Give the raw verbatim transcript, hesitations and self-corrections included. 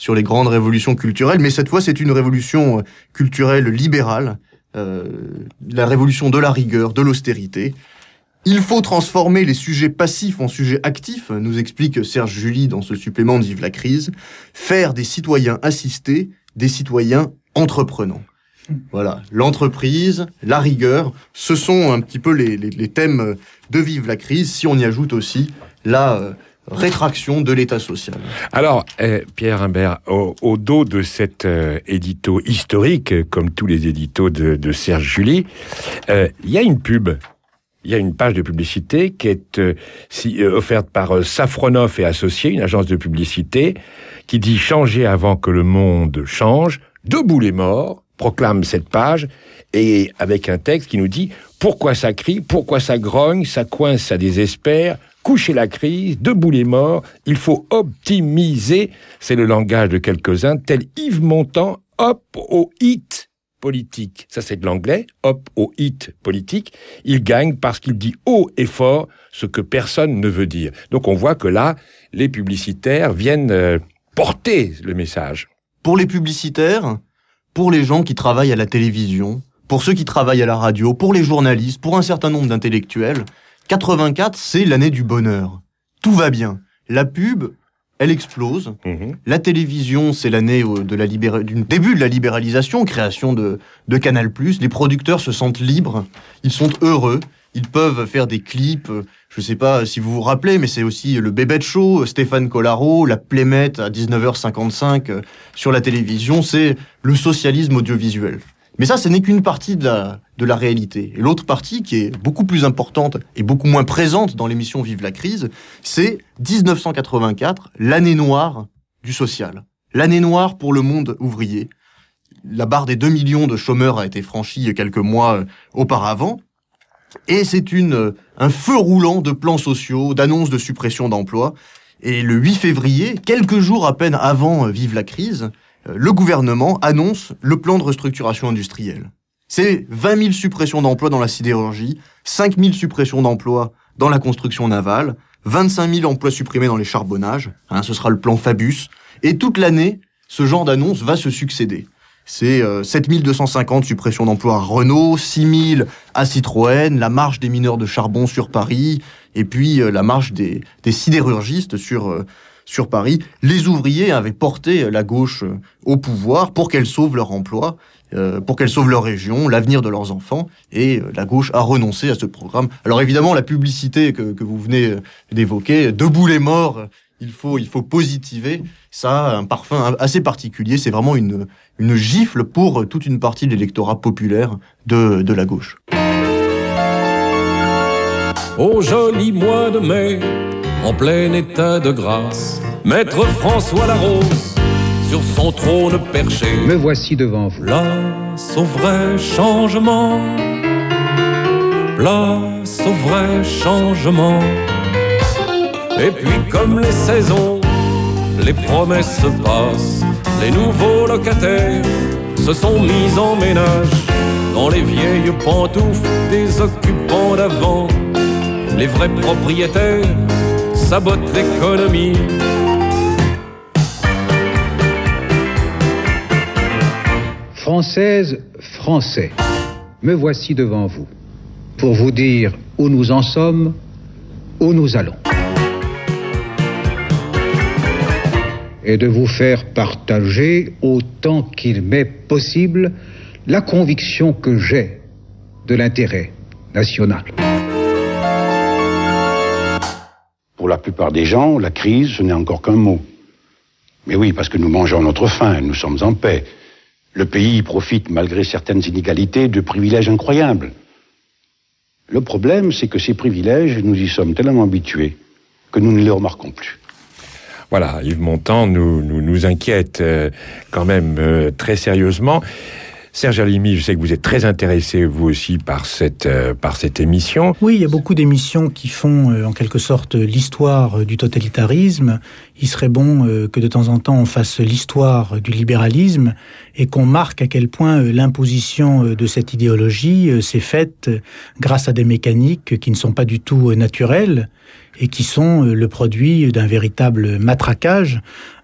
sur les grandes révolutions culturelles, mais cette fois c'est une révolution culturelle libérale, euh, la révolution de la rigueur, de l'austérité. Il faut transformer les sujets passifs en sujets actifs, nous explique Serge July dans ce supplément de Vive la crise, faire des citoyens assistés, des citoyens entreprenants. Voilà, l'entreprise, la rigueur, ce sont un petit peu les, les, les thèmes de Vive la crise, si on y ajoute aussi la euh, rétraction de l'État social. Alors, euh, Pierre Imbert, au, au dos de cet euh, édito historique, comme tous les éditos de, de Serge July, euh, il y a une pub. Il y a une page de publicité qui est euh, si, euh, offerte par euh, Safronov et Associés, une agence de publicité, qui dit « Changer avant que le monde change, debout les morts », proclame cette page, et avec un texte qui nous dit « Pourquoi ça crie, pourquoi ça grogne, ça coince, ça désespère, couchez la crise, debout les morts, il faut optimiser », c'est le langage de quelques-uns, tel Yves Montand, hop au hit politique. Ça, c'est de l'anglais, hop au hit politique. Il gagne parce qu'il dit haut et fort ce que personne ne veut dire. Donc on voit que là, les publicitaires viennent euh, porter le message. Pour les publicitaires, pour les gens qui travaillent à la télévision, pour ceux qui travaillent à la radio, pour les journalistes, pour un certain nombre d'intellectuels, quatre-vingt-quatre, c'est l'année du bonheur. Tout va bien. La pub, elle explose. Mmh. La télévision, c'est l'année de la libéra... du début de la libéralisation, création de, de Canal plus. Les producteurs se sentent libres, ils sont heureux, ils peuvent faire des clips. Je sais pas si vous vous rappelez, mais c'est aussi le Bébête Show, Stéphane Collaro, la Plémette à dix-neuf heures cinquante-cinq euh, sur la télévision, c'est le socialisme audiovisuel. Mais ça, ce n'est qu'une partie de la, de la réalité. Et l'autre partie, qui est beaucoup plus importante et beaucoup moins présente dans l'émission Vive la crise, c'est dix-neuf cent quatre-vingt-quatre, l'année noire du social. L'année noire pour le monde ouvrier. La barre des deux millions de chômeurs a été franchie quelques mois auparavant. Et c'est une, un feu roulant de plans sociaux, d'annonces de suppression d'emplois. Et le huit février, quelques jours à peine avant Vive la crise, le gouvernement annonce le plan de restructuration industrielle. C'est vingt mille suppressions d'emplois dans la sidérurgie, cinq mille suppressions d'emplois dans la construction navale, vingt-cinq mille emplois supprimés dans les charbonnages, hein, ce sera le plan Fabius, et toute l'année, ce genre d'annonce va se succéder. C'est euh, sept mille deux cent cinquante suppressions d'emplois à Renault, six mille à Citroën, la marche des mineurs de charbon sur Paris, et puis euh, la marche des, des sidérurgistes sur, euh, sur Paris. Les ouvriers avaient porté la gauche euh, au pouvoir pour qu'elle sauve leur emploi, euh, pour qu'elle sauve leur région, l'avenir de leurs enfants, et euh, la gauche a renoncé à ce programme. Alors évidemment, la publicité que, que vous venez d'évoquer, debout les morts, il faut, il faut positiver, ça a un parfum assez particulier, c'est vraiment une, une gifle pour toute une partie de l'électorat populaire de, de la gauche. Au joli mois de mai, en plein état de grâce, Maître François Larose, sur son trône perché, me voici devant vous. Place au vrai changement, place au vrai changement. Et puis comme les saisons, les promesses se passent, les nouveaux locataires se sont mis en ménage dans les vieilles pantoufles des occupants d'avant. Les vrais propriétaires sabotent l'économie. Françaises, Français, me voici devant vous pour vous dire où nous en sommes, où nous allons. Et de vous faire partager autant qu'il m'est possible la conviction que j'ai de l'intérêt national. Pour la plupart des gens, la crise, ce n'est encore qu'un mot. Mais oui, parce que nous mangeons notre faim, nous sommes en paix. Le pays profite, malgré certaines inégalités, de privilèges incroyables. Le problème, c'est que ces privilèges, nous y sommes tellement habitués que nous ne les remarquons plus. Voilà, Yves Montand nous, nous, nous inquiète euh, quand même euh, très sérieusement. Serge Halimi, je sais que vous êtes très intéressé, vous aussi, par cette, euh, par cette émission. Oui, il y a beaucoup d'émissions qui font, euh, en quelque sorte, l'histoire du totalitarisme. Il serait bon euh, que de temps en temps, on fasse l'histoire du libéralisme et qu'on marque à quel point euh, l'imposition euh, de cette idéologie euh, s'est faite euh, grâce à des mécaniques qui ne sont pas du tout euh, naturelles et qui sont euh, le produit d'un véritable matraquage.